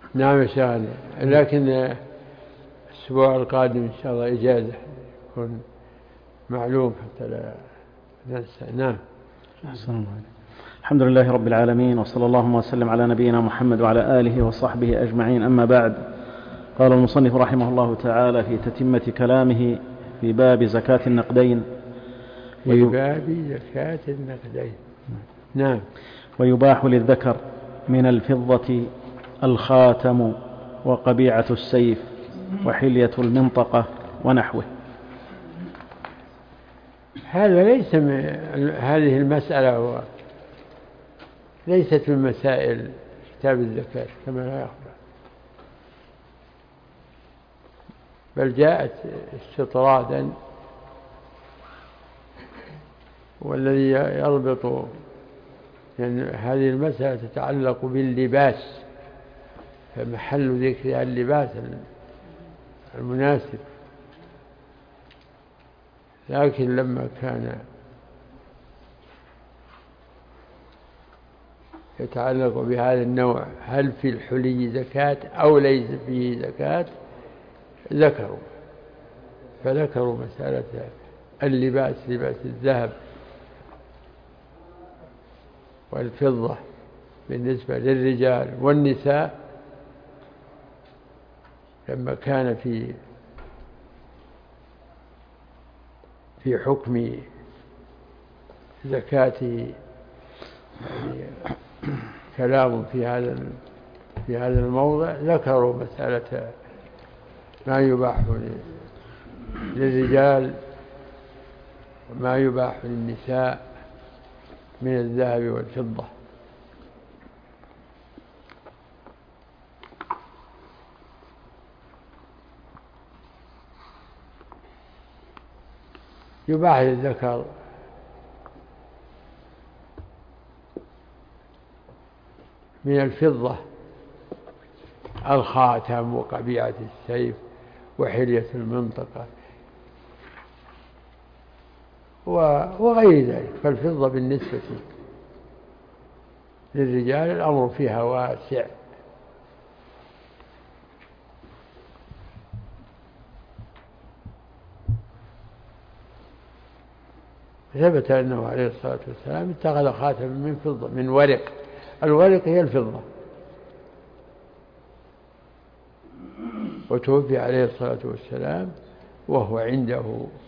نعم إن شاء الله، لكن الأسبوع القادم إن شاء الله إجازة يكون معلوم حتى لا ننسى. نعم. الحمد لله رب العالمين، وصلى الله وسلم على نبينا محمد وعلى آله وصحبه أجمعين. أما بعد، قال المصنف رحمه الله تعالى في تتمة كلامه في باب زكاة النقدين. في باب زكاة النقدين. نعم. ويباح للذكر من الفضة الخاتم وقبيعة السيف وحلية المنطقة ونحوه. هذا ليس هذه المسألة ليست من مسائل كتاب الزكاة كما لا يخبر، بل جاءت استطرادا، والذي يربط يعني هذه المسألة تتعلق باللباس، فمحل ذكر اللباس المناسب. لكن لما كان يتعلق بهذا النوع، هل في الحلي زكاة أو ليس فيه زكاة، فذكروا مسألة اللباس، لباس الذهب والفضة بالنسبة للرجال والنساء، لما كان في حكم زكاته يعني كلام في هذا الموضع، ذكروا مسألة ما يباح للرجال وما يباح للنساء من الذهب والفضة. يباح للذكر من الفضة الخاتم وقبيعة السيف وحلية المنطقة وغير ذلك. فالفضة بالنسبة للرجال الأمر فيها واسع، ثبت أنه عليه الصلاة والسلام اتخذ خاتم من فضة من ورق. الورق هي الفضة، وتوفي عليه الصلاة والسلام وهو عنده،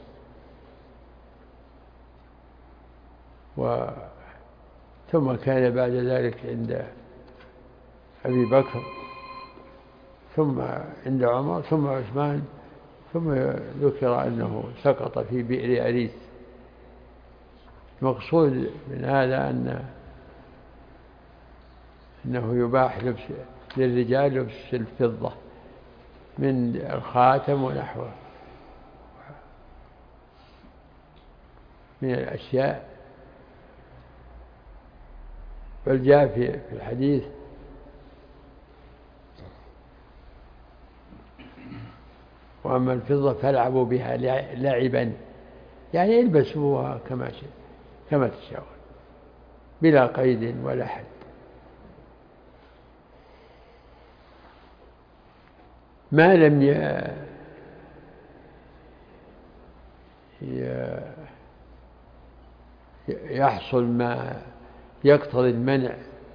ثم كان بعد ذلك عند أبي بكر، ثم عند عمر، ثم عثمان، ثم ذكر أنه سقط في بئر أريس. المقصود من هذا أنه يباح للرجال لبس الفضة من الخاتم ونحوه من الأشياء. بل جاء في الحديث وأما الفضة فالعبوا بها لعبا، يعني البسوها كما تشاءون بلا قيد ولا حد. ما لم يحصل ما يقتضي المنع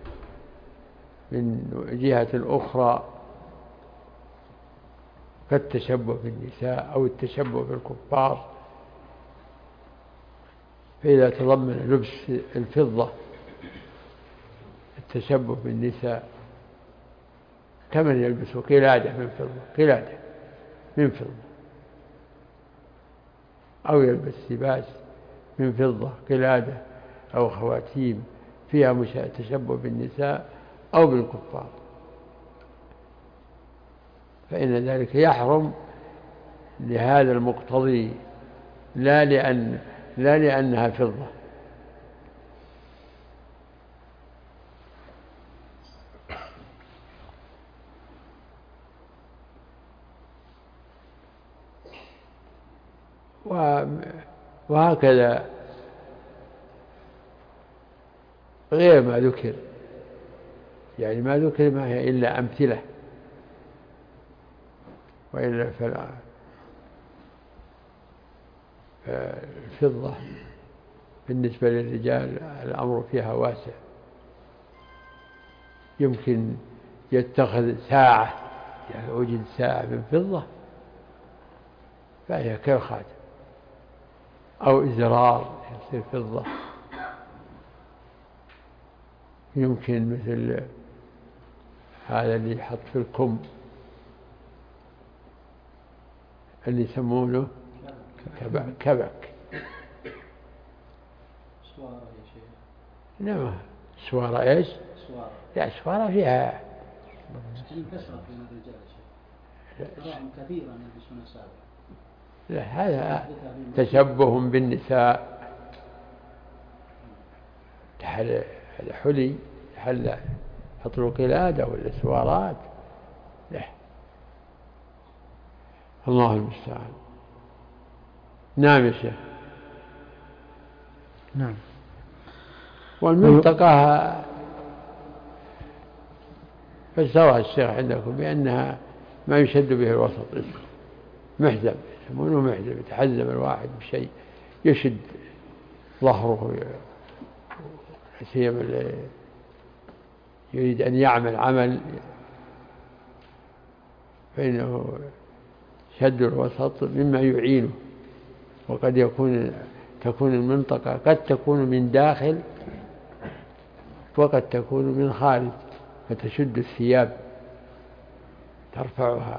من جهة أخرى كالتشبه بالنساء أو التشبه بالكفار، فإذا تضمن لبس الفضة التشبه بالنساء كمن يلبس قلادة من فضة أو يلبس لباس من فضة قلادة أو خواتيم فيها تشبه بالنساء أو بالكفار، فإن ذلك يحرم لهذا المقتضي، لا لأنها فضة. وهكذا غير ما ذكر، يعني ما ذكر ما هي إلا أمثلة وإلا فالفضة بالنسبة للرجال الأمر فيها واسع، يمكن يتخذ ساعة، يعني وجد ساعة من فضة فهي كالخاتم، أو إزرار يصير فضة، يمكن مثل هذا اللي يحط في الكم اللي يسمونه كبك. سوارة يا شيخ. نعم. سوارة إيش؟ سوارة. لا سوارة فيها انتشرت بين الرجال يا شيخ، تراهم كثيرا يلبسون سابع. لا هذا تشبه بالنساء، تحل الحلي تحل يحط له قلادة ولا سوارات. لا الله المستعان. نعم يا شيخ. نعم. والمنطقة فسرها الشيخ عندكم بأنها ما يشد به الوسط، محزم، يسمونه محزم، يتحزم الواحد بشيء يشد ظهره، سيما اللي يريد أن يعمل عمل فإنه شد الوسط مما يعينه، وقد تكون المنطقة قد تكون من داخل وقد تكون من خارج، فتشد الثياب ترفعها.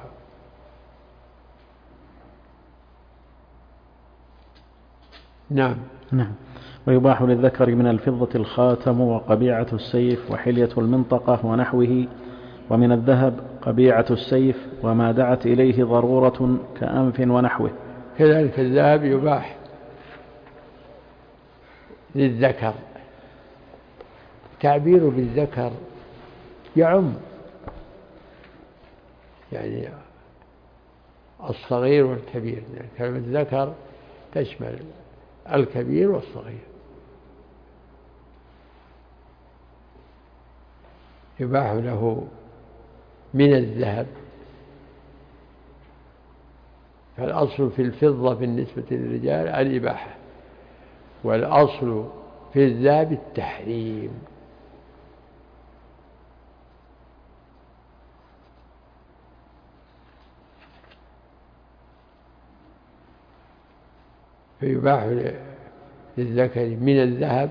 نعم. نعم. ويباح للذكر من الفضة الخاتم وقبيعة السيف وحلية المنطقة ونحوه، ومن الذهب قبيعة السيف وما دعت إليه ضرورة كأنف ونحوه. كذلك الذهب يباح للذكر، تعبير بالذكر يعم، يعني الصغير والكبير، يعني كلمة ذكر تشمل الكبير والصغير. يباح له من الذهب، فالأصل في الفضة بالنسبة للرجال الإباحة، والأصل في الذهب التحريم. فيباح للذكر من الذهب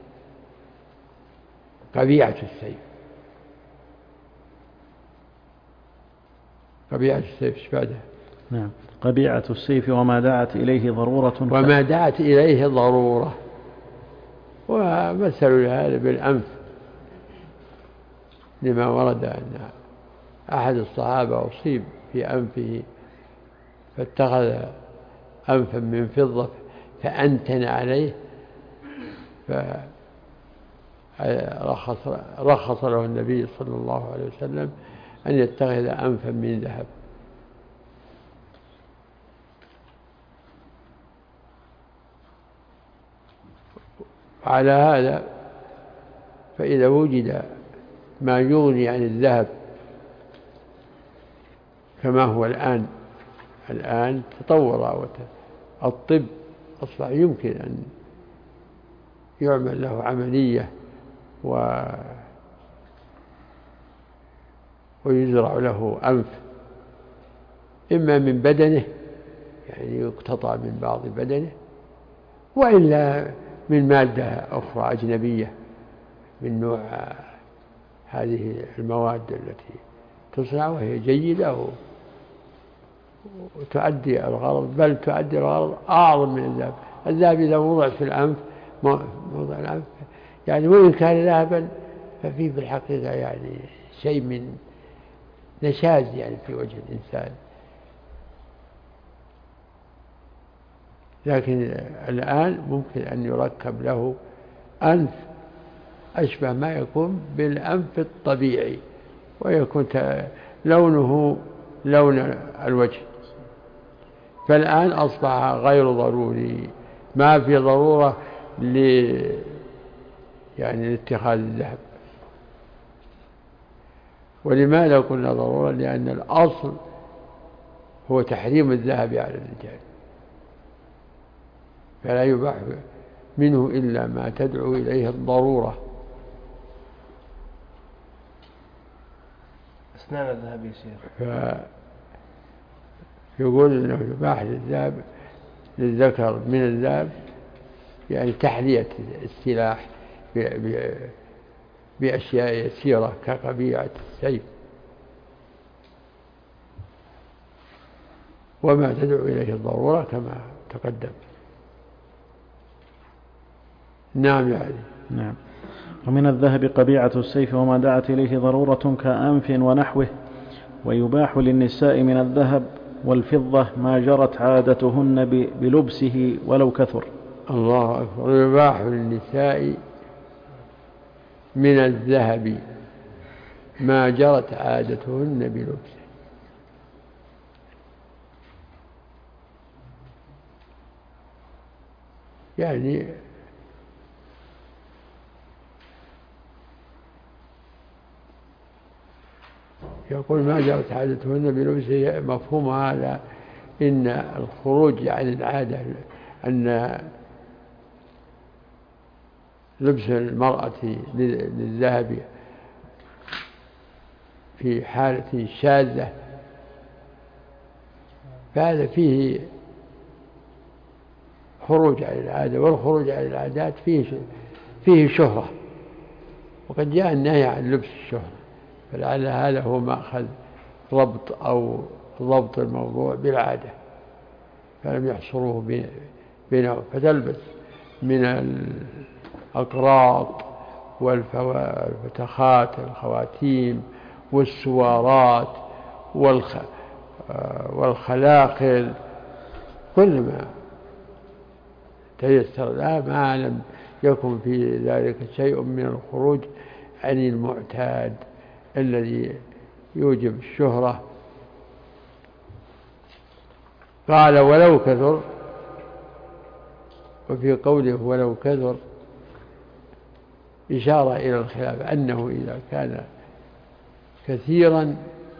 قبيعة السيف. قبيعة السيف ايش بعدها؟ نعم. قبيعة السيف وما دعت إليه ضرورة. وما دعت إليه ضرورة. ومثل هذا بالأنف، لما ورد أن أحد الصحابة أصيب في أنفه فاتخذ أنفا من فضة فأنتن عليه، فرخص له النبي صلى الله عليه وسلم أن يتخذ أنفا من ذهب. على هذا فإذا وجد ما يغني عن الذهب كما هو الآن تطور الطب، أصبح يمكن أن يعمل له عملية ويزرع له أنف، إما من بدنه، يعني يقتطع من بعض بدنه، وإلا من مادة أخرى أجنبية من نوع هذه المواد التي تصنع وهي جيدة وتؤدي الغرض، بل تؤدي الغرض أعظم من الذهب. الذهب إذا وضع في الأنف موضع الأنف يعني وإن كان ذهبا ففيه في الحقيقة يعني شيء من نشاز يعني في وجه الإنسان. لكن الآن ممكن أن يركب له أنف أشبه ما يكون بالأنف الطبيعي، ويكون لونه لون الوجه. فالآن أصبح غير ضروري، ما في ضرورة يعني لاتخاذ الذهب. ولماذا قلنا ضرورة؟ لأن الأصل هو تحريم الذهب على الرجال، فلا يباح منه إلا ما تدعو إليه الضرورة. أسنان الذهب يا شيخ. فيقول إنه يباح للذهب للذكر من الذهب، يعني تحلية السلاح بأشياء يسيرة كقبيعة السيف وما تدعو إليه الضرورة كما تقدم. نعم يعني. نعم. ومن الذهب قبيعة السيف وما دعت إليه ضرورة كأنف ونحوه. ويباح للنساء من الذهب والفضة ما جرت عادتهن بلبسه ولو كثر. الله أكبر. يباح للنساء من الذهب ما جرت عادتهن بلبسه، يعني يقول ما جرت عادتهن بلبسه، مفهوم هذا إن الخروج عن العادة، أن لبس المرأة للذهب في حالة شاذة فهذا فيه خروج عن العادة، والخروج عن العادات فيه شهرة، وقد جاء النهي عن لبس الشهرة، فلعل هذا هو مأخذ ضبط أو ضبط الموضوع بالعادة، فلم يحصروه بينه. فتلبس من الأقراط والفتخات الخواتيم والسوارات والخلاقل، كل ما تيسر لها ما لم يكن في ذلك شيء من الخروج عن المعتاد الذي يوجب الشهرة. قال ولو كثر، وفي قوله ولو كثر إشارة إلى الخلاف، أنه إذا كان كثيرا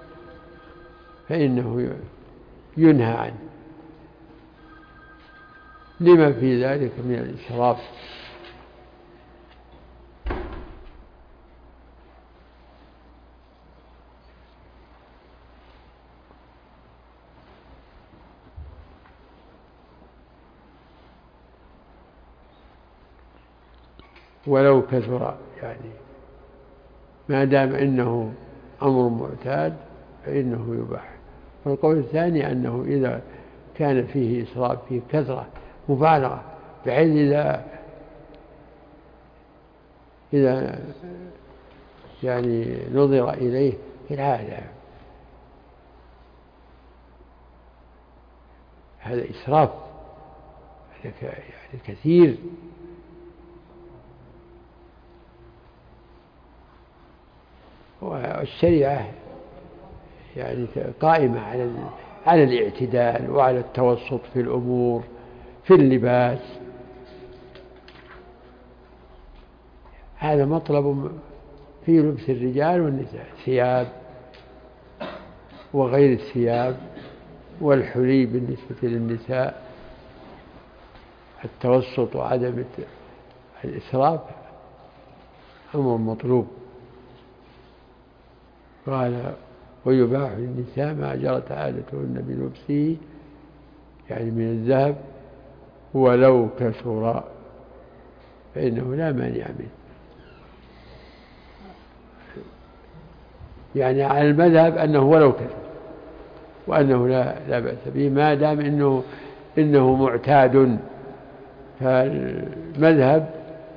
فإنه ينهى عنه لما في ذلك من الإسراف. ولو كثر يعني ما دام إنه أمر معتاد فإنه يباح. والقول الثاني أنه إذا كان فيه إسراف فيه كثرة مبالغة، بحيث إذا يعني نظر إليه في العادة هذا إسراف، هذا يعني كثير. والشريعة يعني قائمة على الاعتدال وعلى التوسط في الأمور، في اللباس، هذا مطلب في لبس الرجال والنساء، ثياب وغير الثياب والحلي بالنسبة للنساء، التوسط وعدم الإسراف أمر مطلوب. قال ويباح للنساء ما جرت عادتهن بلبسه، يعني من الذهب ولو كثر فإنه لا مانع منه. يعني على المذهب أنه ولو كثر، وأنه لا بأس به ما دام إنه معتاد. فالمذهب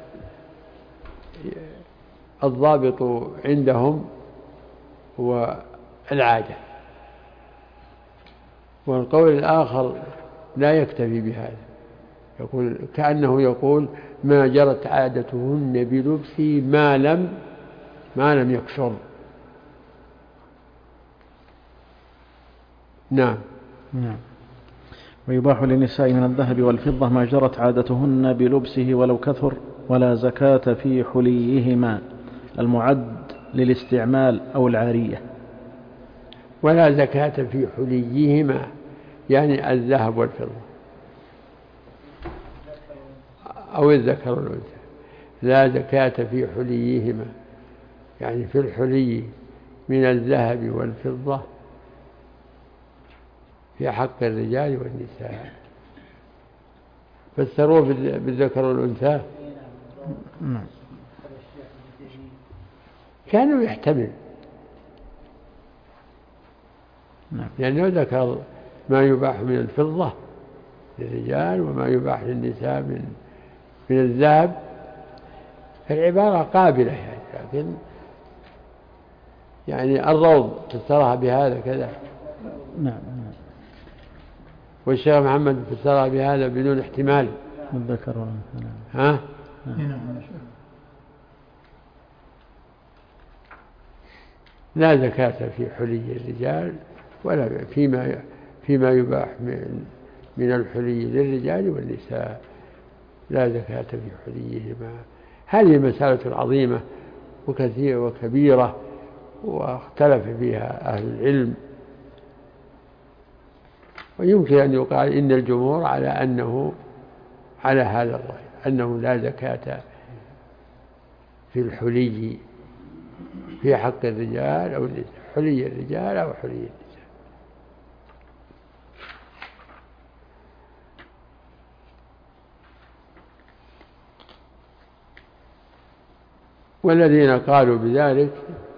الضابط عندهم هو العادة، والقول الآخر لا يكتفي بهذا، يقول كأنه يقول ما جرت عادتهن بلبسه ما لم يكثر. نعم. ويباح للنساء من الذهب والفضة ما جرت عادتهن بلبسه ولو كثر، ولا زكاة في حليهما المعد للاستعمال أو العارية. ولا زكاة في حليهما يعني الذهب والفضة أو الذكر والأنثى لا زكاة في حليهما، يعني في الحلي من الذهب والفضة في حق الرجال والنساء. فسروه بالذكر والأنثى كانوا يحتمل، لأنه ذكر ما يباح من الفضة للرجال وما يباح للنساء من الذهب، فالعبارة قابلة يعني، لكن يعني الروض فسرها بهذا كذا. نعم. والشيخ محمد فسرها بهذا بدون احتمال. الذكر والأنثى. ها؟ لا زكاة في حلي الرجال ولا فيما يباح من الحلي للرجال والنساء، لا زكاة في حليهما. هذه مسألة عظيمة وكثيرة وكبيرة، واختلف فيها أهل العلم، ويمكن أن يقال إن الجمهور على أنه على هذا الرأي، أنه لا زكاة في الحلي في حق الرجال أو النساء، حلي الرجال أو حلي النساء. والذين قالوا بذلك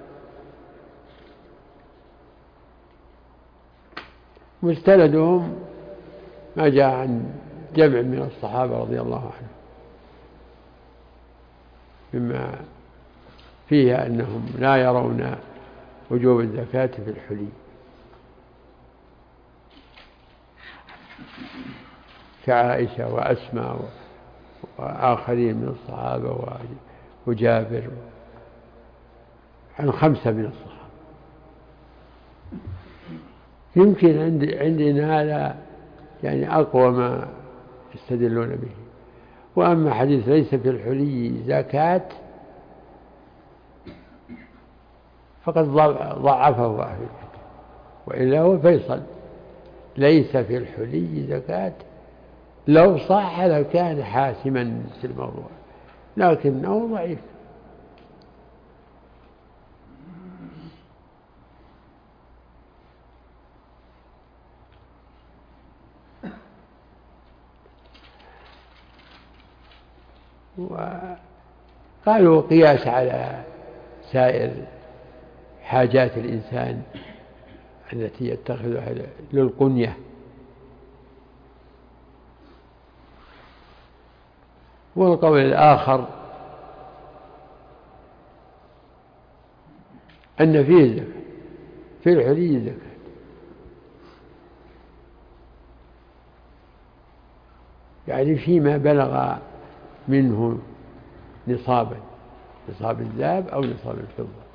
مستندهم ما جاء عن جمع من الصحابة رضي الله عنهم مما فيه أنهم لا يرون وجوب الزكاة في الحلي، كعائشة وأسماء وآخرين من الصحابة وجابر، عن 5 من الصحابة. يمكن عندنا هذا يعني أقوى ما يستدلون به. وأما حديث ليس في الحلي زكاة فقد ضعفه أهل العلم، وإلا هو فيصل، ليس في الحلي زكاة لو صح لكان حاسما في الموضوع، لكنه ضعيف. وقالوا قياس على سائر حاجات الإنسان التي يتخذها للقنية. والقول الآخر أن فيه زكاة في الحلي زكاة، يعني فيما بلغ منه نصابا، نصاب الذهب أو نصاب الفضة.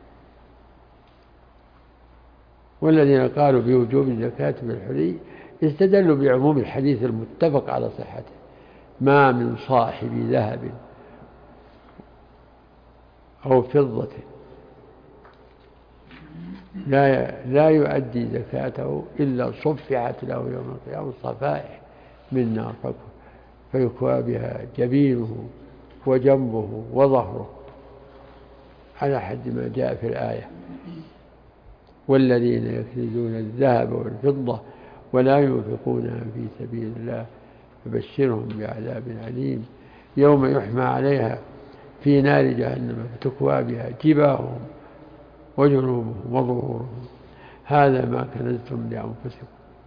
والذين قالوا بوجوب الزكاة في الحلي استدلوا بعموم الحديث المتفق على صحته: ما من صاحب ذهب أو فضة لا يؤدي زكاته إلا صفعت له يوم القيامة صفائح من نار فيكوى بها جبينه وجنبه وظهره، على حد ما جاء في الآية: والذين يكنزون الذهب والفضة ولا ينفقونها في سبيل الله فبشرهم بعذاب أليم يوم يحمى عليها في نار جهنم فتكوى بها جباههم وجنوبهم وظهورهم هذا ما كنزتم لأنفسكم.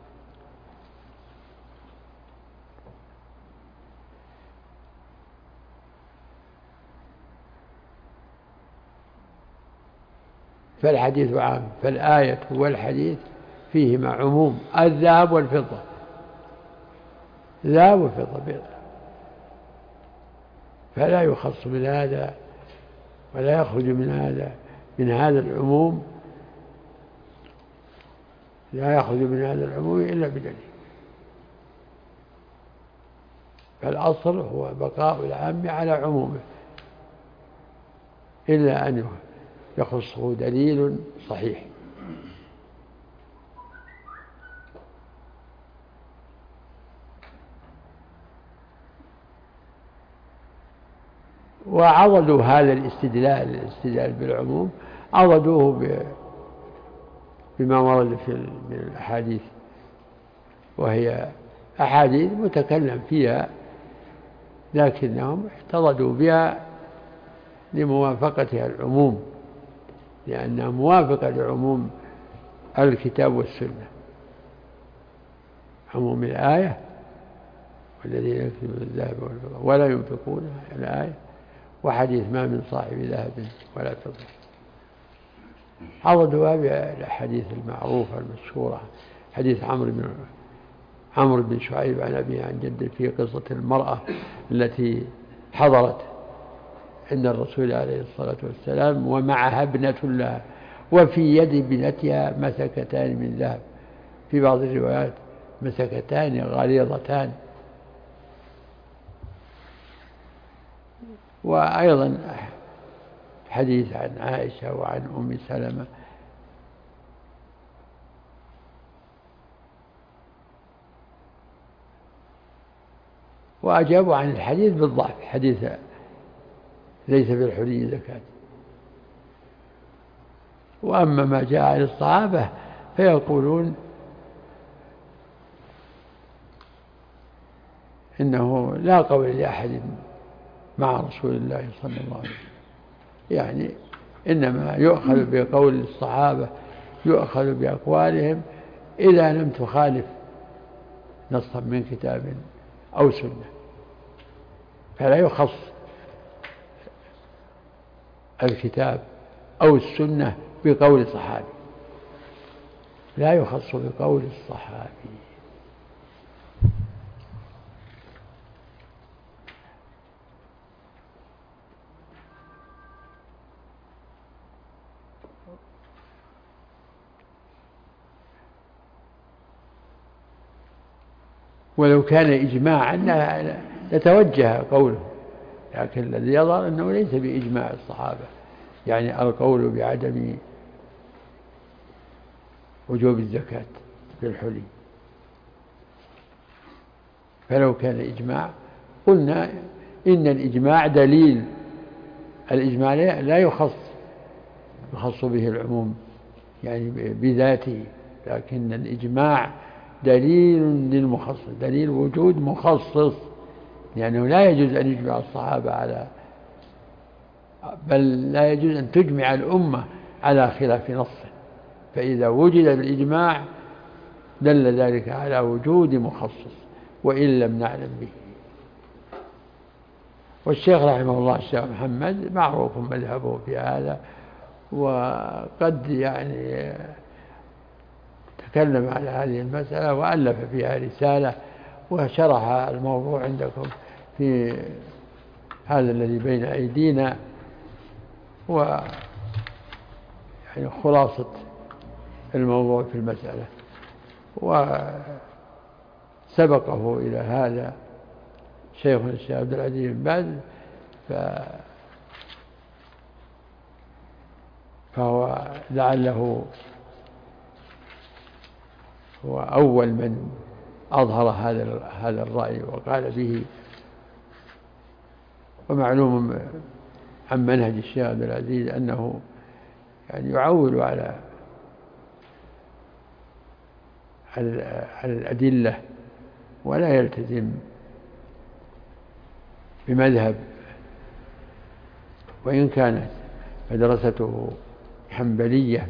فالحديث عام، فالآية والحديث فيهما عموم الذهب والفضة، ذهب وفضة بيضة، فلا يخص من هذا ولا يخرج من هذا العموم، لا يخرج من هذا العموم إلا بدليل. فالأصل هو بقاء العام على عمومه إلا أن يخصه دليل صحيح. وعضدوا هذا الاستدلال بالعموم، عضدوه بما ورد من الأحاديث، وهي أحاديث متكلم فيها، لكنهم احتضدوا بها لموافقتها العموم، لأنها موافقة لعموم الكتاب والسنة، عموم الآية والذين يكتبون الذهب والفضة ولا ينفقون الآية، وحديث ما من صاحب ذهب ولا فضة. عضدوا بالأحاديث المعروفة المشهورة، حديث عمرو بن شعيب عن أبيه عن جده في قصة المرأة التي حضرت عند الرسول عليه الصلاة والسلام ومعها ابنة لها، وفي يد ابنتها مسكتان من ذهب، في بعض الروايات مسكتان غليظتان. وأيضا حديث عن عائشة وعن أم سلمة وأجابوا عن الحديث بالضعف، حديث ليس في الحلي زكاة. وأما ما جاء عن الصحابة فيقولون إنه لا قول لأحد مع رسول الله صلى الله عليه وسلم، يعني إنما يؤخذ بقول الصحابة، يؤخذ بأقوالهم إذا لم تخالف نصا من كتاب أو سنة، فلا يخص الكتاب أو السنة بقول صحابي، لا يخص بقول الصحابي. ولو كان إجماعا لتوجه قوله، لكن الذي يظهر أنه ليس بإجماع الصحابة، يعني القول بعدم وجوب الزكاة في الحلي. فلو كان إجماع قلنا إن الإجماع دليل، الإجماع لا يخص به العموم يعني بذاته، لكن الإجماع دليل للمخصص، دليل وجود مخصص، لأنه لا يجوز أن يجمع الصحابة على، بل لا يجوز أن تجمع الأمة على خلاف نصه، فإذا وجد الإجماع دل ذلك على وجود مخصص وإن لم نعلم به. والشيخ رحمه الله الشيخ محمد معروف مذهبه في هذا، وقد يعني تكلم على هذه المسألة وألف فيها رسالة وشرح الموضوع عندكم في هذا الذي بين أيدينا، يعني خلاصة الموضوع في المسألة. وسبقه إلى هذا شيخنا الشيخ عبد العزيز بن باز، فهو لعله هو أول من أظهر هذا الرأي وقال به. ومعلوم عن منهج الشيخ عبد العزيز أنه يعني يعول على الأدلة ولا يلتزم بمذهب، وإن كانت مدرسته حنبلية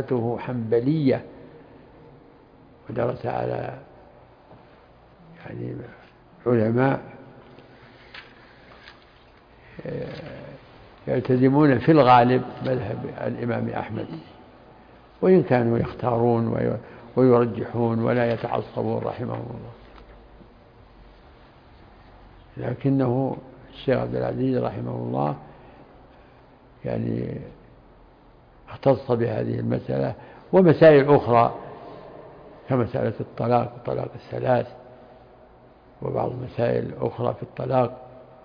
ودرس على يعني علماء يلتزمون في الغالب مذهب الإمام أحمد، وإن كانوا يختارون ويرجحون ولا يتعصبون رحمهم الله، لكنه الشيخ عبد العزيز رحمه الله يعني اختص بهذه المسألة ومسائل أخرى كمسألة الطلاق وطلاق الثلاث وبعض المسائل أخرى في الطلاق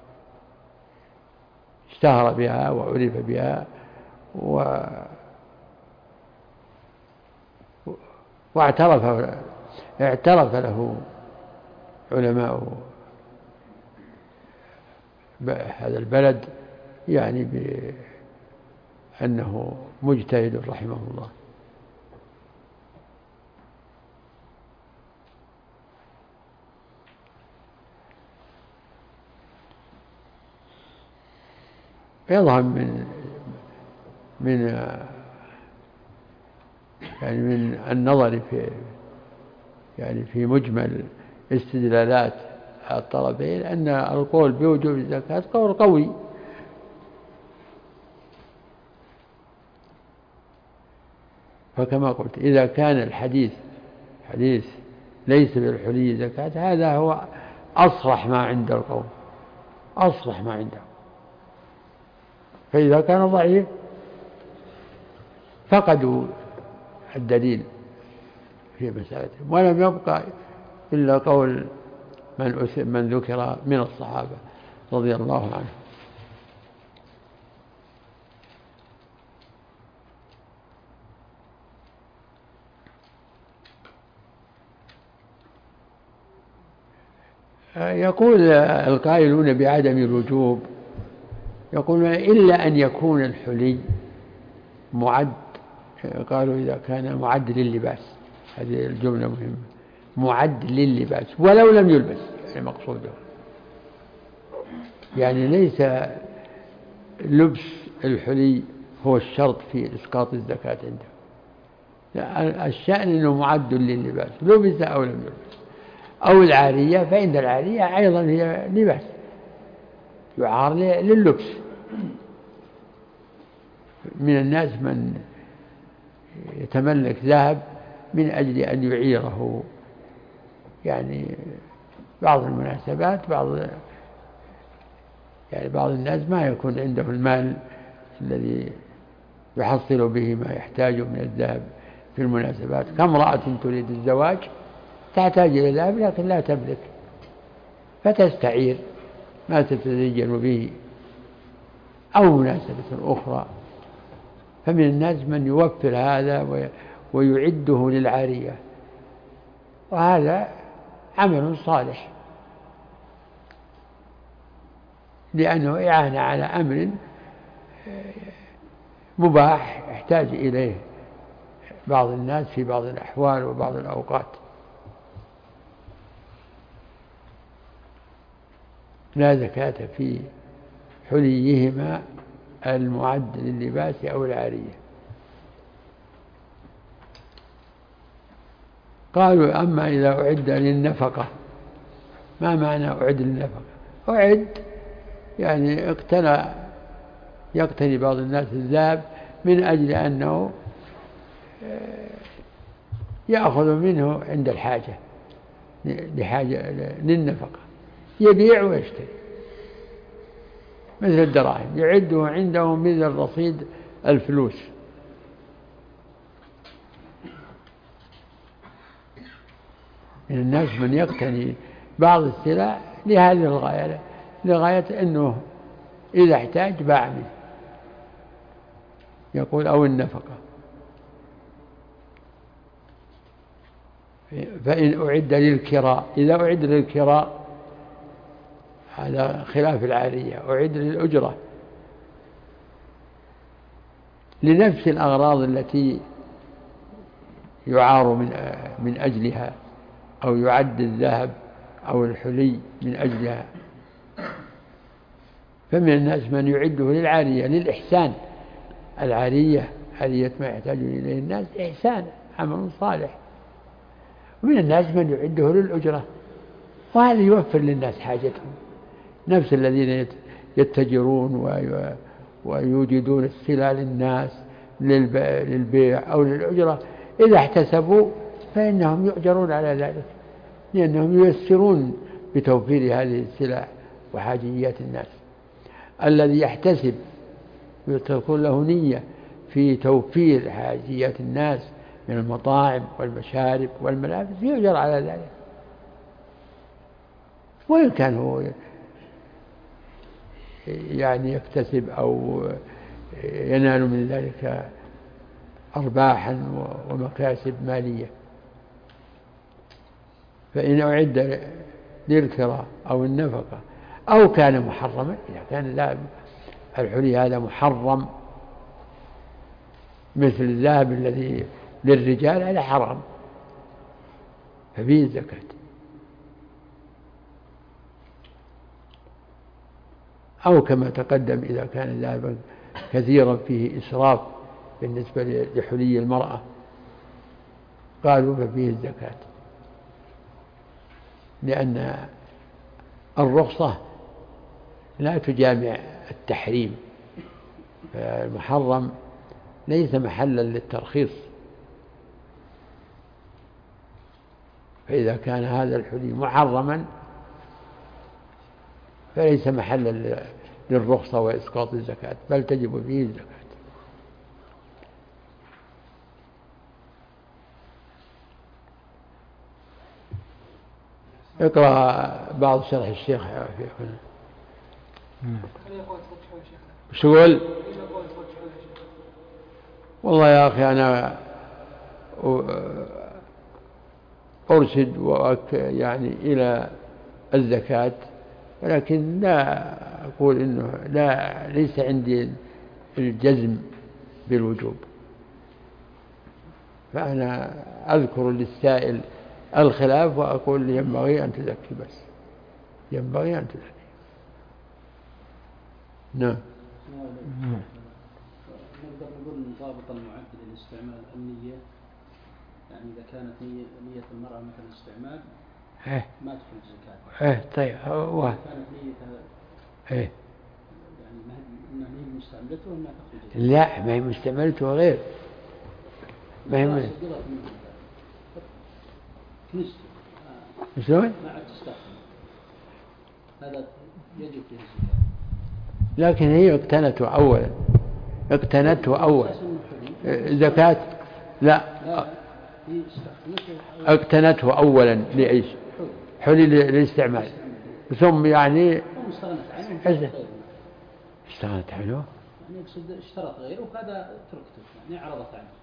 اشتهر بها وعرف بها واعترف له علماء هذا البلد يعني بأنه مجتهد رحمه الله. يظهر من يعني من النظر في مجمل استدلالات الطرفين أن القول بوجوب الزكاة قول قوي، فكما قلت إذا كان الحديث حديث ليس بالحلي زكاة هذا هو أصرح ما عند القوم، أصرح ما عندهم. فإذا كان ضعيف فقدوا الدليل في مسألتهم، ولم يبقى إلا قول من ذكر من الصحابة رضي الله عنهم. يقول القائلون بعدم الوجوب يقولون إلا أن يكون الحلي معد، قالوا إذا كان معد لللباس، هذه الجملة مهمة، معد لللباس ولو لم يلبس، يعني مقصوده يعني ليس لبس الحلي هو الشرط في إسقاط الزكاة عنده، الشأن أنه معد لللباس لبس أو لم يلبس. أو العارية، فإن العارية أيضا هي لباس يعار لللبس. من الناس من يتملك ذهب من أجل أن يعيره، يعني بعض المناسبات بعض الناس ما يكون عنده المال الذي يحصل به ما يحتاجه من الذهب في المناسبات، كامرأة تريد الزواج تحتاج إلى الذهب لكن لا تملك فتستعير ما تتزين به أو مناسبة أخرى. فمن الناس من يوفر هذا ويعده للعارية، وهذا عمل صالح لأنه إعانة على أمر مباح يحتاج إليه بعض الناس في بعض الأحوال وبعض الأوقات. لا زكاة في حليهما المعد لللباس أو العارية. قالوا أما إذا أعد للنفقة، ما معنى أعد للنفقة؟ أعد يعني يقتني بعض الناس الذهب من أجل أنه يأخذ منه عند الحاجة لحاجة للنفقة، يبيع ويشتري مثل الدراهم، يعده عنده مثل رصيد الفلوس. من الناس من يقتني بعض السلع لهذه الغاية، لغاية أنه إذا احتاج باع منه، يقول أو النفقة. فإن أعد للكراء، إذا أعد للكراء هذا خلاف العارية، أعد للأجرة لنفس الأغراض التي يعار من أجلها، أو يعد الذهب أو الحلي من أجلها. فمن الناس من يعده للعارية للإحسان، العارية عارية ما يحتاج إليه الناس إحسان عمل صالح. ومن الناس من يعده للأجرة، وهذا يوفر للناس حاجتهم، نفس الذين يتجرون ويوجدون السلع للناس للبيع أو للأجرة، إذا احتسبوا فإنهم يؤجرون على ذلك، لأنهم ييسرون بتوفير هذه السلع وحاجيات الناس. الذي يحتسب وتكون له نية في توفير حاجيات الناس من المطاعم والمشارب والملابس يؤجر على ذلك، وإن كان هو يعني يكتسب أو ينال من ذلك أرباحا ومكاسب مالية. فإن أعد للكراء أو النفقة أو كان محرما، إذا كان لا الحلي هذا محرم، مثل الذهب الذي للرجال هذا حرام ففيه الزكاة. أو كما تقدم إذا كان ذهبا كثيرا فيه إسراف بالنسبة لحلي المرأة قالوا ففيه الزكاة، لأن الرخصة لا تجامع التحريم، فالمحرم ليس محلا للترخيص. فإذا كان هذا الحلي محرما فليس محلا للرخصة وإسقاط الزكاة، بل تجب فيه الزكاة. اقرأ بعض شرح الشيخ في هنا. شو قول؟ والله يا أخي أنا أرشد يعني إلى الزكاة، ولكن لا أقول إنه ليس عندي الجزم بالوجوب، فأنا أذكر للسائل الخلاف وأقول ينبغي أن تزكي، بس ينبغي أن تزكي. نعم. نقدر نقول إن ضابط المعدل للاستعمال النية، يعني إذا كانت نية المرأة مثلا استعمال ما تدخل الزكاة. طيب هو كانت نيتها يعني ما هي مستعملته وما تدخل الزكاة. لا، ما هي مستعملته غير ما هي شلون؟ ما عاد تستخدم، هذا يجب فيه الزكاة. لكن هي اقتنته أولا زكاة. لا، اقتنته أولا لإيش؟ حلي للاستعمال، ثم يعني استغنت عنه، يعني يقصد اشترط غيره وهذا تركته، يعني عرضت عنه.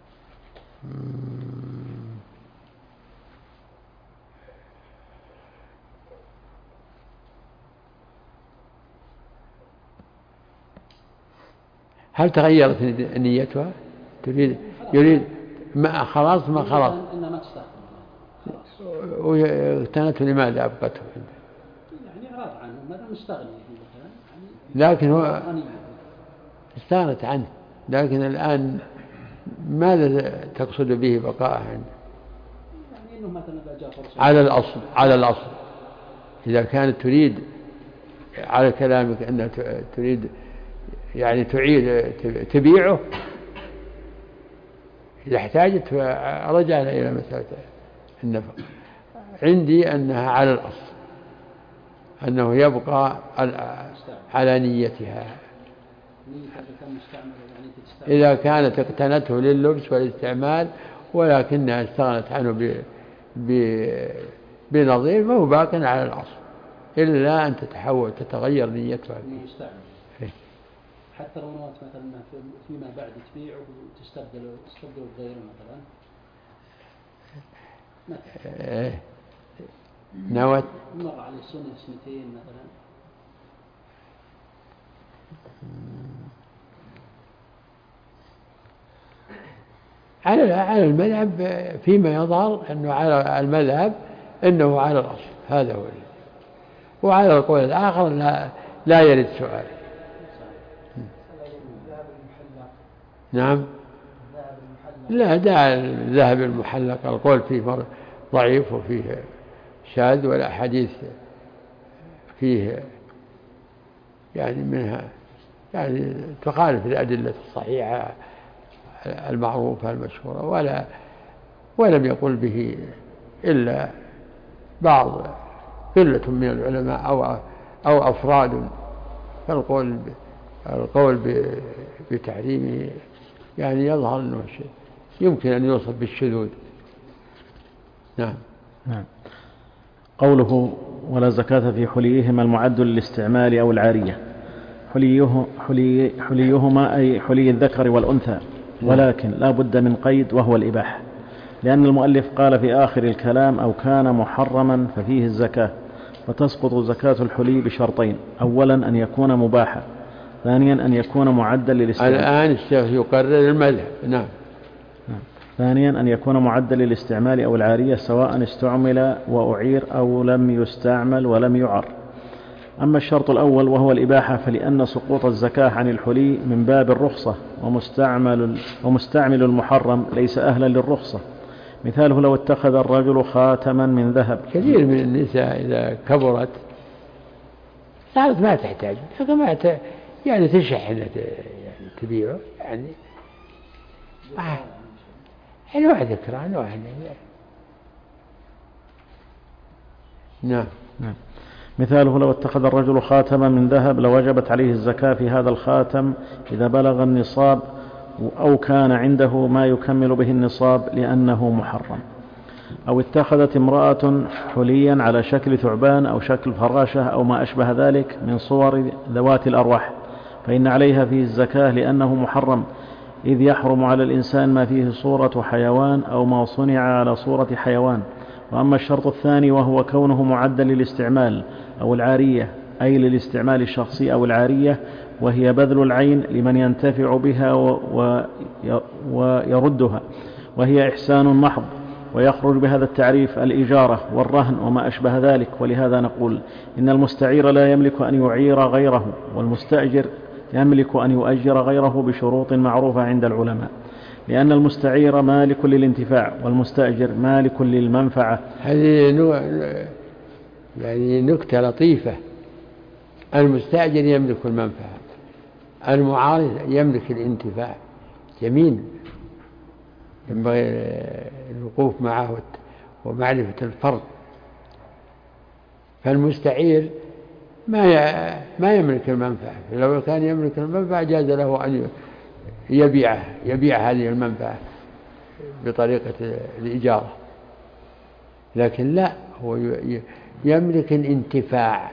هل تغيرت نيتها؟ يريد ما خلاص إنها ما تستخدم خلاص. واقتنته لماذا أبقته؟ يعني إعراض عنه، ماذا مستغني مثلا يعني، لكن هو استغنت عنه، لكن الآن ماذا تقصد به بقاءه عنه؟ يعني إنه مثلا جاء فرصة على الأصل إذا كانت تريد على كلامك أنها تريد يعني تعيد تبيعه، إذا احتاجت رجعنا إلى مسألة النفقة. عندي أنها على الأصل، أنه يبقى على نيتها. إذا كانت اقتنته لللبس والاستعمال ولكنها استغنت عنه بنظير فهو باق على الأصل، إلا أن تتغير نيتها. حتى لو نوت مثلا فيما بعد تبيع وتستبدل بغيره مثلا. نوت مر على سنتين مثلا. على المذهب فيما يظهر أنه على المذهب أنه على الأصل، هذا هو. وعلى القول الآخر لا يرد سؤال. نعم. لا داعي الذهب المحلق، القول فيه ضعيف وفيه شاذ، والأحاديث فيه يعني منها يعني تخالف الأدلة الصحيحة المعروفة المشهورة، ولم يقل به إلا بعض قلة من العلماء أو أفراد. القول بتحريمه يعني يظهر أنه يمكن أن يوصف بالشذوذ. نعم. قوله ولا زكاة في حليهما المعد للاستعمال أو العارية. حليهما أي حلي الذكر والأنثى، ولكن لا بد من قيد وهو الإباحة، لأن المؤلف قال في آخر الكلام أو كان محرما ففيه الزكاة، فتسقط زكاة الحلي بشرطين: أولا أن يكون مباحا، ثانيا أن يكون معدا للاستعمال. الآن الشيخ يقرر المذهب. نعم. ثانيا أن يكون معدا للاستعمال أو العارية سواء استعمل وأعير أو لم يستعمل ولم يعر. أما الشرط الأول وهو الإباحة فلأن سقوط الزكاة عن الحلي من باب الرخصة، ومستعمل المحرم ليس أهلا للرخصة. مثاله لو اتخذ الرجل خاتما من ذهب. كثير من النساء إذا كبرت صارت ما تحتاج، يعني تشح يعني تبيعه، يعني نوع ذكرى نوع. نعم. مثاله لو اتخذ الرجل خاتما من ذهب لوجبت عليه الزكاة في هذا الخاتم إذا بلغ النصاب أو كان عنده ما يكمل به النصاب لأنه محرم. أو اتخذت امرأة حليا على شكل ثعبان أو شكل فراشة أو ما أشبه ذلك من صور ذوات الأرواح فإن عليها فيه الزكاة لأنه محرم، إذ يحرم على الإنسان ما فيه صورة حيوان أو ما صنع على صورة حيوان. وأما الشرط الثاني وهو كونه معدا للاستعمال أو العارية، أي للاستعمال الشخصي أو العارية، وهي بذل العين لمن ينتفع بها ويردها، وهي إحسان محض، ويخرج بهذا التعريف الإجارة والرهن وما أشبه ذلك. ولهذا نقول إن المستعير لا يملك أن يعير غيره، والمستأجر يملك أن يؤجر غيره بشروط معروفة عند العلماء، لأن المستعير مالك للانتفاع والمستأجر مالك للمنفعة. هذه يعني نكتة لطيفة. المستأجر يملك المنفعة، المعارض يملك الانتفاع. جميل، ينبغي الوقوف معه ومعرفة الفرق. فالمستعير ما يملك المنفعة، لو كان يملك المنفعة جاز له أن يبيع هذه المنفعة بطريقة الإجارة، لكن لا، هو يملك الانتفاع،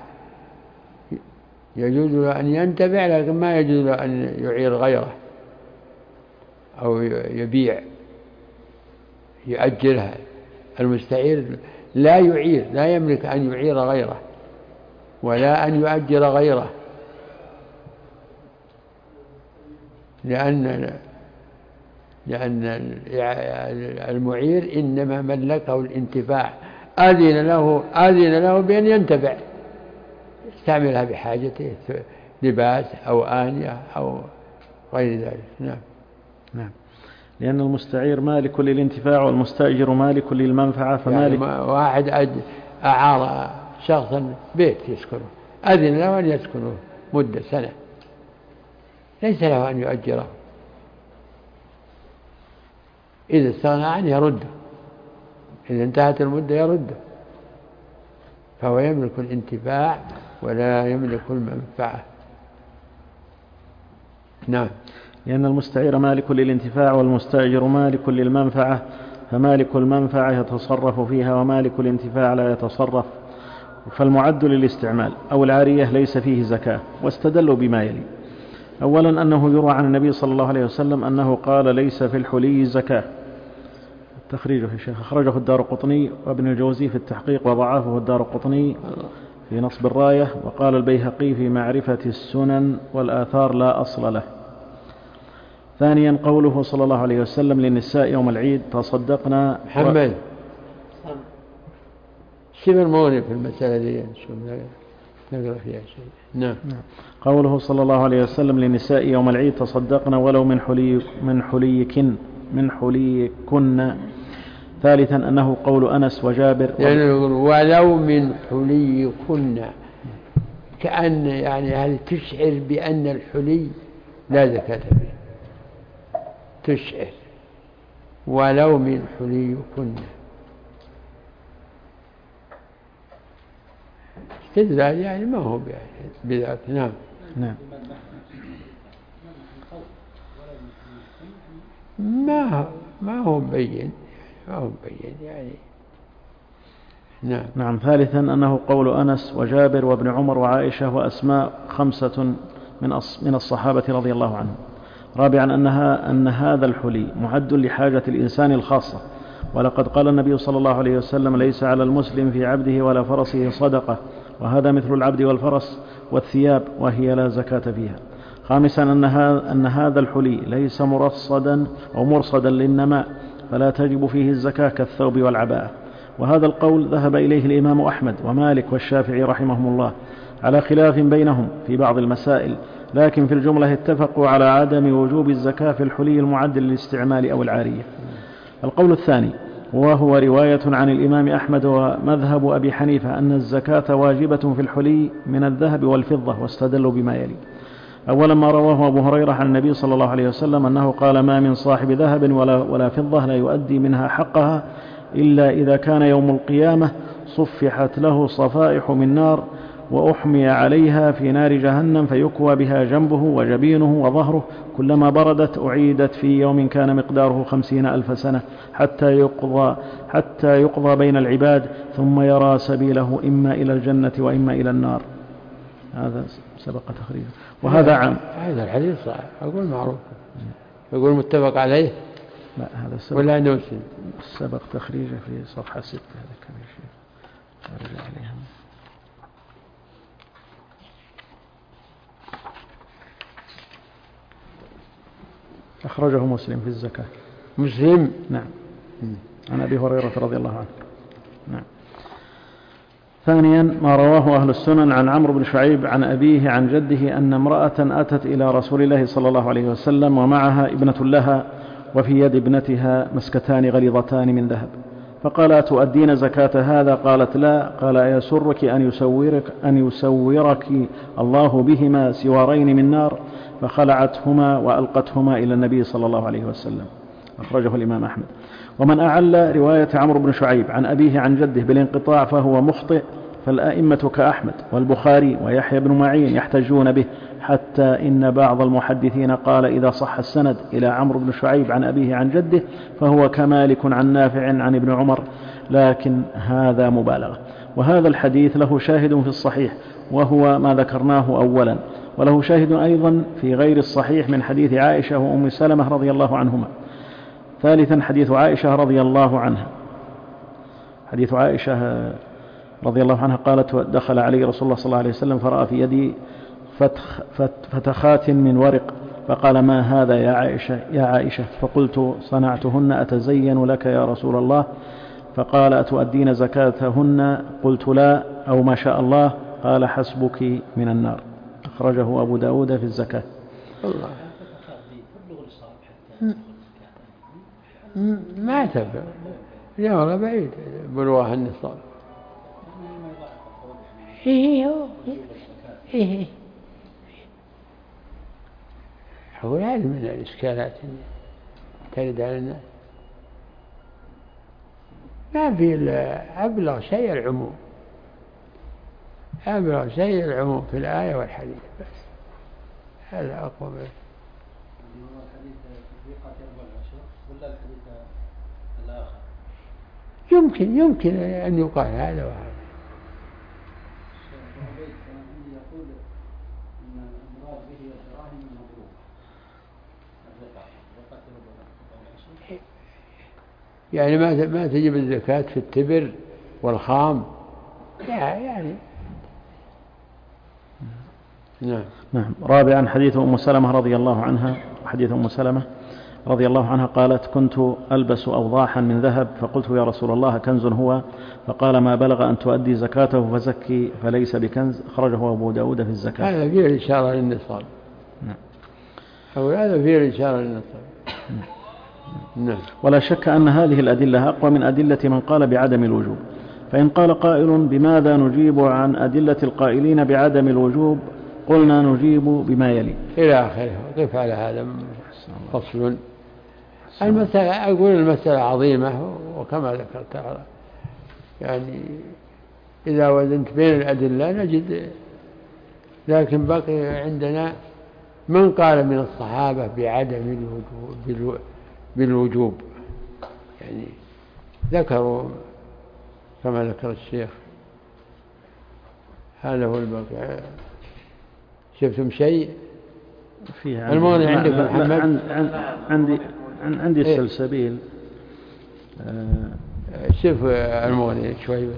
يجوز له أن ينتفع لكن ما يجوز له أن يعير غيره أو يبيع يؤجرها. المستعير لا يعير، لا يملك أن يعير غيره ولا أن يؤجر غيره، لأن المعير إنما ملكه الانتفاع، أذن له بأن ينتفع، يستعملها بحاجته، لباس أو آنية أو غير ذلك. نعم. لأن المستعير مالك للانتفاع والمستأجر مالك للمنفعة. فمالك يعني واحد أعار شخصا بيت يسكنه، أذن له أن يسكنه مدة سنة، ليس له أن يؤجره، إذا استغنى عنه يرده، إذا انتهت المدة يرده، فهو يملك الانتفاع ولا يملك المنفعة. نعم. لأن المستعير مالك للانتفاع والمستأجر مالك للمنفعة، فمالك المنفعة يتصرف فيها ومالك الانتفاع لا يتصرف. فالمعد للاستعمال أو العارية ليس فيه زكاة، واستدلوا بما يلي. أولا أنه يروى عن النبي صلى الله عليه وسلم أنه قال ليس في الحلي زكاة. تخريجه يا شيخ أخرجه الدارقطني وابن الجوزي في التحقيق وضعفه الدارقطني في نصب الراية، وقال البيهقي في معرفة السنن والآثار لا أصل له. ثانيا قوله صلى الله عليه وسلم للنساء يوم العيد تصدقنا. محمد شبه المغني في المسألة دي نقرأ فيها شيء. نعم. قوله صلى الله عليه وسلم للنساء يوم العيد تصدقنا ولو من حليكن. ثالثا أنه قول أنس وجابر، يعني يقول ولو من حليكن، كأن يعني هذه تشعر بأن الحلي لا زكاة فيه، تشعر ولو من حليكن، استدلال يعني ما هو بذات. نعم. ما هو مبين يعني. نعم. ثالثا أنه قول أنس وجابر وابن عمر وعائشة وأسماء 5 من الصحابة رضي الله عنهم. رابعا أن هذا الحلي معد لحاجة الإنسان الخاصة، ولقد قال النبي صلى الله عليه وسلم ليس على المسلم في عبده ولا فرسه صدقة، وهذا مثل العبد والفرس والثياب وهي لا زكاة فيها. خامسا أن هذا الحلي ليس مرصدا أو مرصدا للنماء، فلا تجب فيه الزكاة كالثوب والعباءة. وهذا القول ذهب إليه الإمام أحمد ومالك والشافعي رحمهم الله، على خلاف بينهم في بعض المسائل، لكن في الجملة اتفقوا على عدم وجوب الزكاة في الحلي المعد للاستعمال أو العارية. القول الثاني وهو رواية عن الإمام أحمد ومذهب أبي حنيفة أن الزكاة واجبة في الحلي من الذهب والفضة، واستدلوا بما يلي. أولا ما رواه أبو هريرة عن النبي صلى الله عليه وسلم أنه قال: ما من صاحب ذهب ولا فضة لا يؤدي منها حقها إلا إذا كان يوم القيامة صفحت له صفائح من نار وأحمي عليها في نار جهنم فيكوى بها جنبه وجبينه وظهره، كلما بردت أعيدت في يوم كان مقداره 50,000 سنة حتى يقضى بين العباد، ثم يرى سبيله إما إلى الجنة وإما إلى النار. هذا سبق تخريجه. وهذا عام. هذا الحديث صحيح، أقول معروف، يقول متفق عليه. لا هذا سبق ولا نوسن سبق تخريجه في صفحة 6. هذا كان شيء أرجع عليها. أخرجه مسلم في الزكاة. مسلم؟ نعم، عن أبي هريرة رضي الله عنه. نعم. ثانيا ما رواه أهل السنن عن عمرو بن شعيب عن أبيه عن جده أن امرأة أتت إلى رسول الله صلى الله عليه وسلم ومعها ابنة لها، وفي يد ابنتها مسكتان غليظتان من ذهب، فقال: أتؤدين زكاة هذا؟ قالت: لا. قال: أيسرك أن يسورك الله بهما سوارين من نار؟ فخلعتهما وألقتهما إلى النبي صلى الله عليه وسلم. أخرجه الإمام أحمد. ومن أعل رواية عمرو بن شعيب عن أبيه عن جده بالانقطاع فهو مخطئ، فالآئمة كأحمد والبخاري ويحيى بن معين يحتجون به، حتى إن بعض المحدثين قال إذا صح السند إلى عمرو بن شعيب عن أبيه عن جده فهو كمالك عن نافع عن ابن عمر، لكن هذا مبالغة. وهذا الحديث له شاهد في الصحيح وهو ما ذكرناه أولا، وله شاهد أيضا في غير الصحيح من حديث عائشة وأم سلمة رضي الله عنهما. ثالثا حديث عائشة رضي الله عنها. حديث عائشة رضي الله عنها قالت: دخل علي رسول الله صلى الله عليه وسلم فرأى في يدي فتخات من ورق، فقال: ما هذا يا عائشة؟ فقلت: صنعتهن أتزين لك يا رسول الله. فقال: أتؤدين زكاتهن؟ قلت: لا، أو ما شاء الله. قال: حسبك من النار. أخرجه أبو داود في الزكاة. الله ما تبقى، لا والله بعيد بلواه النصاب. هو هذا من الإشكالات ترد على الناس، ما في أبلغ شيء العموم، أبلغ شيء العموم في الآية والحديث، بس هذا أقوى منه. يمكن أن يقال هذا وهذا. يعني ما تجب الزكاة في التبر والخام يعني. نعم. رابعا حديث أم سلمة رضي الله عنها. حديث أم سلمة رضي الله عنها قالت: كنت ألبس أوضاحا من ذهب، فقلت: يا رسول الله كنز هو؟ فقال: ما بلغ أن تؤدي زكاته فزكي، فليس بكنز. أخرجه أبو داود في الزكاة. هذا فيه الإشارة للنصاب. نعم. أو هذا فيه الإشارة للنصاب. نعم. ولا شك أن هذه الأدلة أقوى من أدلة من قال بعدم الوجوب. فإن قال قائل: بماذا نجيب عن أدلة القائلين بعدم الوجوب؟ قلنا: نجيب بما يلي إلى آخره. قف على هذا فصل. المسألة عظيمة، وكما ذكرت يعني إذا وزنت بين الأدلة نجد، لكن بقي عندنا من قال من الصحابة بعدم بالوجوب، يعني ذكروا كما ذكر الشيخ. هذا هو البقي. شفتم شيء فيها المغني عندكم محمد؟ عندي السلسبيل. شوف المغني شوي.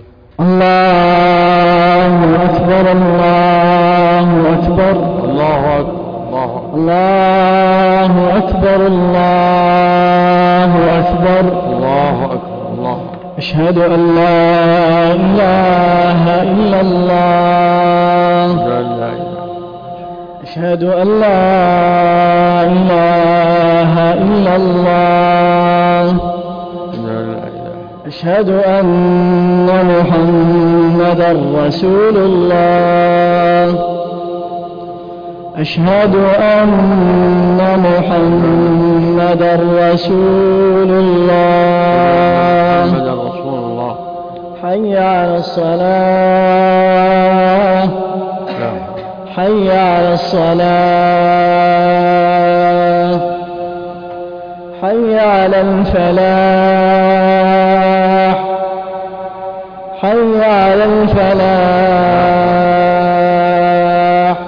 الله أكبر الله أكبر الله أكبر الله أكبر الله أكبر الله أكبر الله. أشهد أن لا إله إلا الله. أشهد أن لا إله إلا الله. أشهد أن محمدا رسول الله. أشهد أن محمدا رسول الله. حي على الصلاة حي على الصلاة حي على الفلاح حي على الفلاح.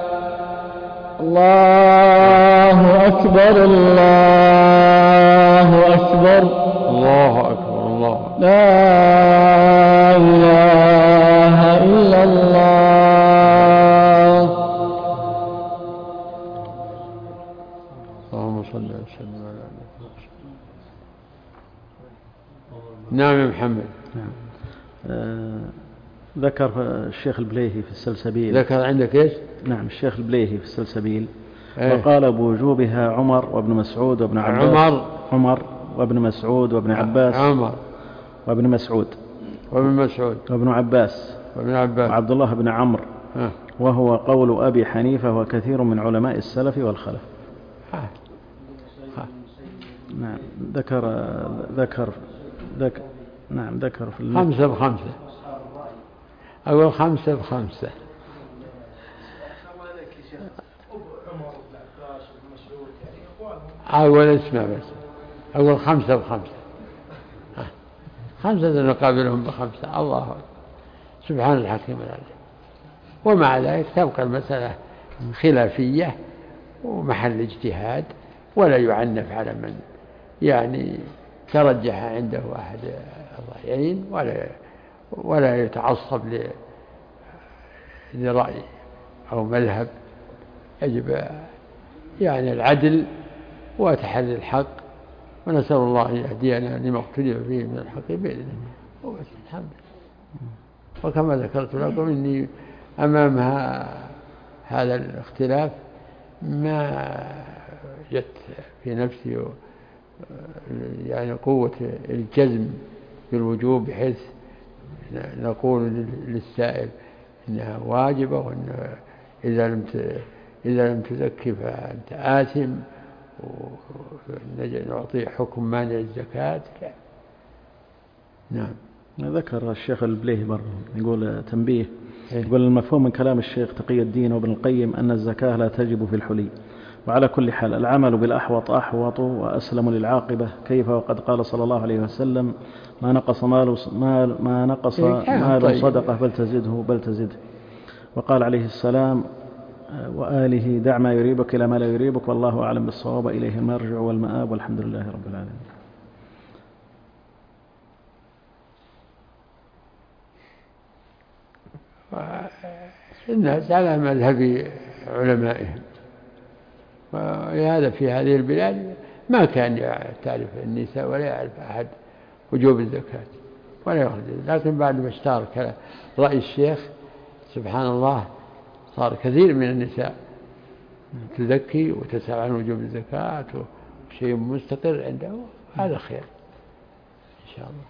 الله أكبر الله أكبر الله أكبر الله. لا إله إلا الله. اللهم صل وسلم على نبينا. نعم يا محمد. ذكر الشيخ البليهي في السلسبيل. ذكر عندك ايش؟ نعم الشيخ البليهي في السلسبيل وقال بوجوبها عمر وابن مسعود وابن عباس. عمر وابن مسعود وابن عباس. عمر وابن مسعود وابن عباس وعبد الله بن عمرو. وهو قول أبي حنيفة وكثير من علماء السلف والخلف. نعم ذكر نعم ذكر في 5 ب5. أقول 5 ب5. أقول اسمع بس. أقول 5 ب5. 5 نقابلهم ب5. الله سبحان الحكيم العليم. ومع ذلك تبقى المسألة خلافية ومحل اجتهاد، ولا يعنف على من يعني ترجح عنده أحد الرأيين، ولا يتعصب لرأي أو مذهب. يجب يعني العدل وتحري الحق، ونسأل الله أن يهدينا لما اختلف فيه من الحق بإذنه. وبس الحمد لله. وكما ذكرت لكم إني أمام هذا الاختلاف ما جت في نفسي يعني قوة الجزم بالوجوب بحيث نقول للسائل إنها واجبة، وأن إذا لم تزكي فأنت آثم، ونعطي حكم مانع الزكاة. نعم. ذكر الشيخ البليهي برضه يقول تنبيه، يقول المفهوم من كلام الشيخ تقي الدين وابن القيم أن الزكاة لا تجب في الحلي، وعلى كل حال العمل بالأحوط أحوط وأسلم للعاقبة، كيف وقد قال صلى الله عليه وسلم ما نقص مال صدقة بل تزده. وقال عليه السلام وآله دع ما يريبك إلى ما لا يريبك والله أعلم بالصواب، إليه المرجع والمآب والحمد لله رب العالمين. الناس على مذهب علمائهم، ولهذا في هذه البلاد ما كان تعرف النساء ولا يعرف أحد وجوب الزكاة ولا يخرج. لكن بعد ما اشتهر رأي الشيخ سبحان الله صار كثير من النساء تزكي وتسأل عن وجوب الزكاة وشيء مستقر عنده. هذا خير إن شاء الله.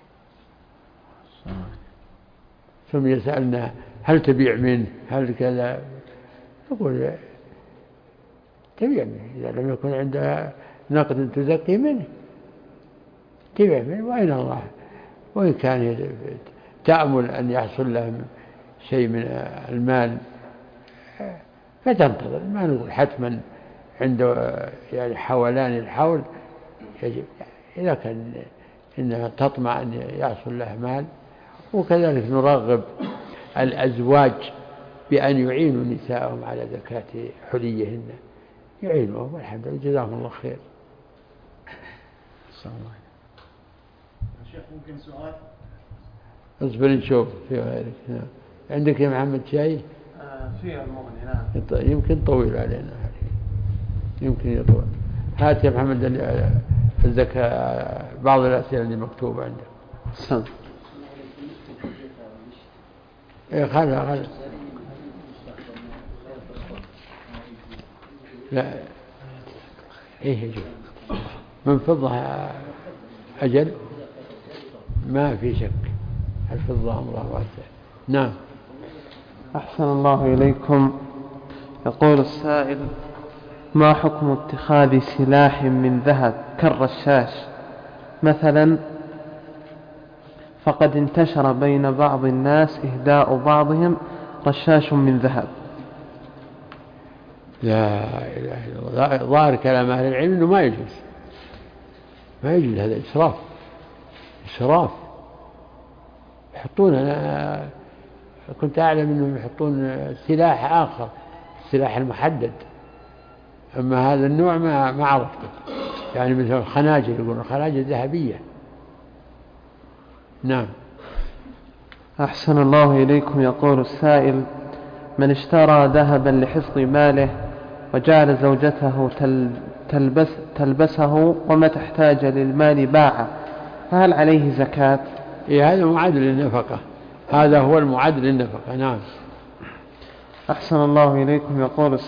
ثم يسألنا هل تبيع منه هل كذا، نقول تبيع منه إذا لم يكن عندها نقد تزكي منه تبيع منه. وأين الله وإن كان تأمل أن يحصل له شيء من المال فتنتظر، ما نقول حتما عنده يعني حولان الحول يجب، إذا كان إنها تطمع أن يحصل له مال. وكذلك نرغب الأزواج بأن يعينوا نساءهم على زكاة حليهن، يعينوهم والحمد لله جزاهم الله خير. شيخ ممكن سؤال؟ اصبر نشوف في غيرك. عندك يا محمد شاي؟ في المؤمن نعم. يمكن طويل علينا. يمكن يطول. هات يا محمد الزكاة بعض الأسئلة اللي مكتوبة عندك. إيه خلها لا إيه يجب من فضة أجل ما في شك الفضة أمره واسع. نعم. أحسن الله إليكم. يقول السائل: ما حكم اتخاذ سلاح من ذهب كالرشاش مثلا، فقد انتشر بين بعض الناس إهداء بعضهم رشاش من ذهب؟ لا إله إلا الله. ظاهر كلام أهل العلم أنه ما يجوز هذا إسراف. يحطون، أنا كنت أعلم أنهم يحطون سلاح آخر، السلاح المحدد، أما هذا النوع ما عرفته. يعني مثل الخناجر، يقولون الخناجر ذهبية. نعم. أحسن الله إليكم. يقول السائل: من اشترى ذهبا لحفظ ماله وجعل زوجته تلبسه ومتى احتاج للمال باعه، فهل عليه زكاة؟ إيه هذا معادل للنفقة، هذا هو المعادل للنفقة. نعم. أحسن الله إليكم.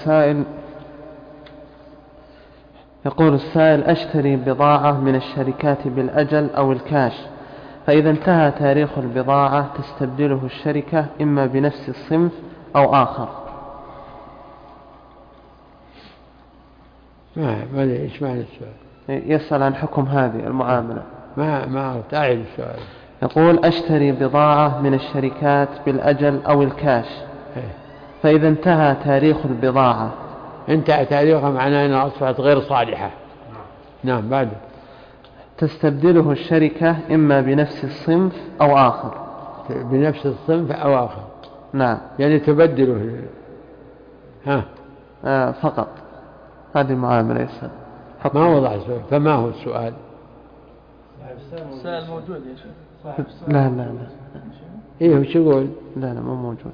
يقول السائل: أشتري بضاعة من الشركات بالأجل أو الكاش، فإذا انتهى تاريخ البضاعة تستبدله الشركة إما بنفس الصنف أو آخر. ما إيش معنى السؤال؟ يسأل عن حكم هذه المعاملة. ما أعرف. أعيد السؤال. يقول: أشتري بضاعة من الشركات بالأجل أو الكاش، فإذا انتهى تاريخ البضاعة. انتهى تاريخها معناه أنها أصبحت غير صالحة. نعم. بعد تستبدله الشركة إما بنفس الصنف أو آخر. بنفس الصنف أو آخر. نعم. يعني تبدله. فقط هذه المعاملة. يسأل. ما وضع السؤال. فما هو السؤال؟ السؤال موجود يا شيخ. لا. إيه وش يقول؟ لا مو موجود.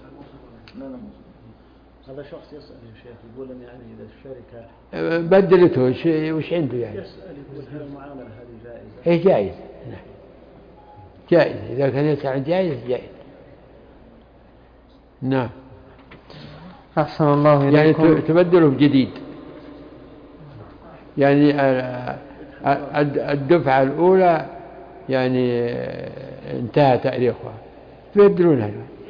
هذا شخص يسأل يا شيخ، يقول أن يعني إذا الشركة بدلته وش عنده يعني؟ يسأل يقول هل المعاملة هذه جائزة؟ إيه جائز. جائز إذا كان يسأل جائز. نعم. أحسن الله إليكم. يعني تبدله بجديد، يعني الدفعة الأولى يعني انتهى تاريخها تبدلونها.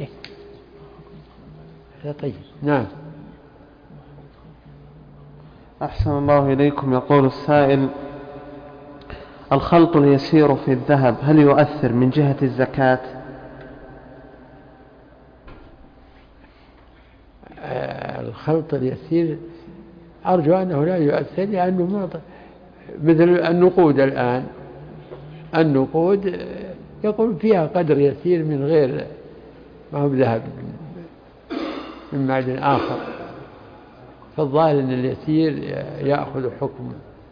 طيب. نعم. أحسن الله إليكم. يقول السائل: الخلط اليسير في الذهب هل يؤثر من جهة الزكاة؟ الخلط اليسير أرجو أنه لا يؤثر، لأنه مثل النقود الآن، النقود يقول فيها قدر يسير من غير ما هو ذهب، من معدن آخر، فالظاهر أن اليسير يأخذ حكم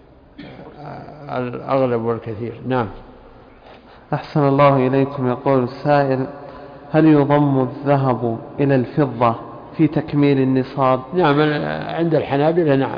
الأغلب والكثير. نعم. أحسن الله إليكم. يقول السائل: هل يضم الذهب إلى الفضة في تكميل النصاب؟ نعم. عند الحنابلة نعم،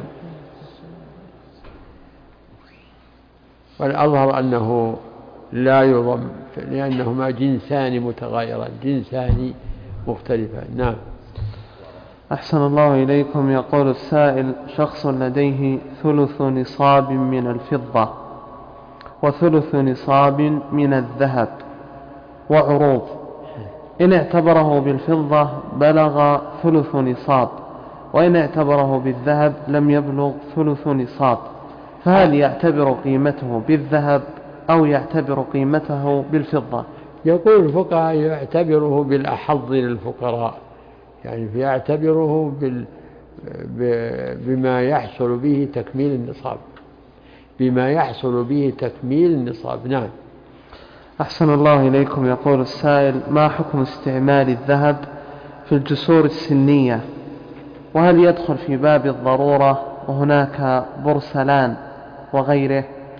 والأظهر أنه لا يضم، لأنهما جنسان متغايران، جنسان مختلفان. نعم. أحسن الله إليكم. يقول السائل: شخص لديه ثلث نصاب من الفضة وثلث نصاب من الذهب وعروض، إن اعتبره بالفضة بلغ ثلث نصاب، وإن اعتبره بالذهب لم يبلغ ثلث نصاب، فهل يعتبر قيمته بالذهب أو يعتبر قيمته بالفضة؟ يقول الفقهاء يعتبره بالأحظ للفقراء، يعني يعتبره بما يحصل به تكميل النصاب، بما يحصل به تكميل النصاب. نعم. أحسن الله إليكم. يقول السائل: ما حكم استعمال الذهب في الجسور السنية، وهل يدخل في باب الضرورة وهناك بورسلان وغيره؟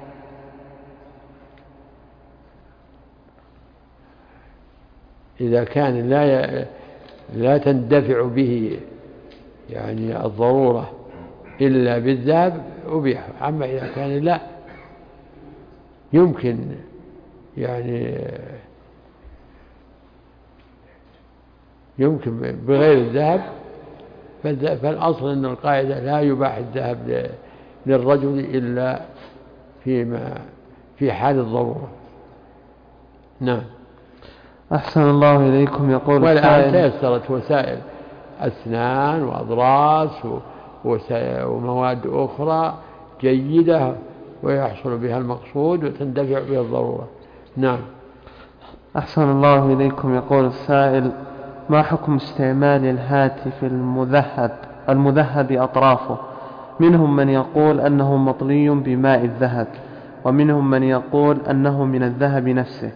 إذا كان لا تندفع به يعني الضرورة إلا بالذهب أبيح. أما إذا كان لا يمكن يعني يمكن بغير الذهب، فالأصل أن القاعدة لا يباح الذهب للرجل إلا في حال الضرورة. نعم. أحسن الله إليكم. يقول والآن تيسرت وسائل أسنان وأضراس ومواد أخرى جيدة ويحصل بها المقصود وتندفع بها الضرورة. نعم. أحسن الله إليكم. يقول السائل: ما حكم استعمال الهاتف المذهب أطرافه؟ منهم من يقول أنه مطلي بماء الذهب، ومنهم من يقول أنه من الذهب نفسه.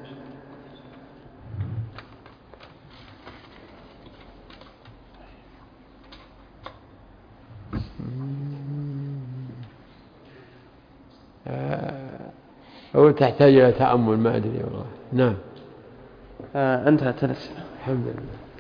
أو تحتاج إلى تأمل، ما أدري والله. نعم. انتهت الأسئلة. الحمد لله.